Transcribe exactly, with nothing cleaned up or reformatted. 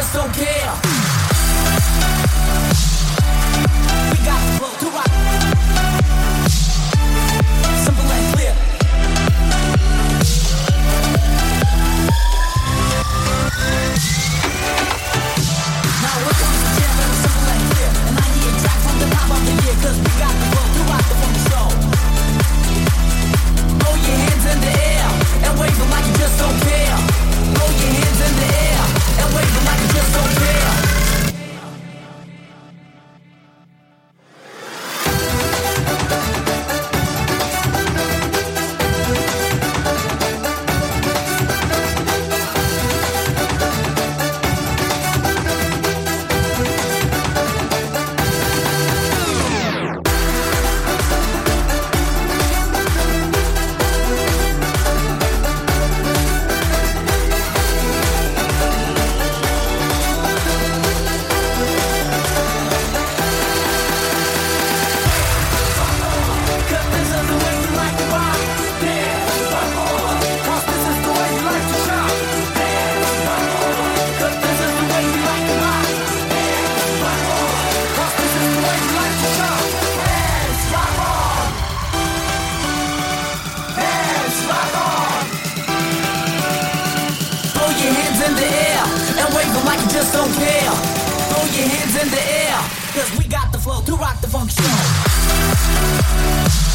just don't care. We got the flow to rock. Simple and clear. Now we're coming to jam and it's simple and clear. And ninety-eight tracks on the top of the year, cause we got the flow to rock the funky show. Throw your hands in the air and wave them like you just don't care. Throw your hands in the air and wave them like you just don't care. Just don't care. Throw your hands in the air, cause we got the flow to rock the funk show.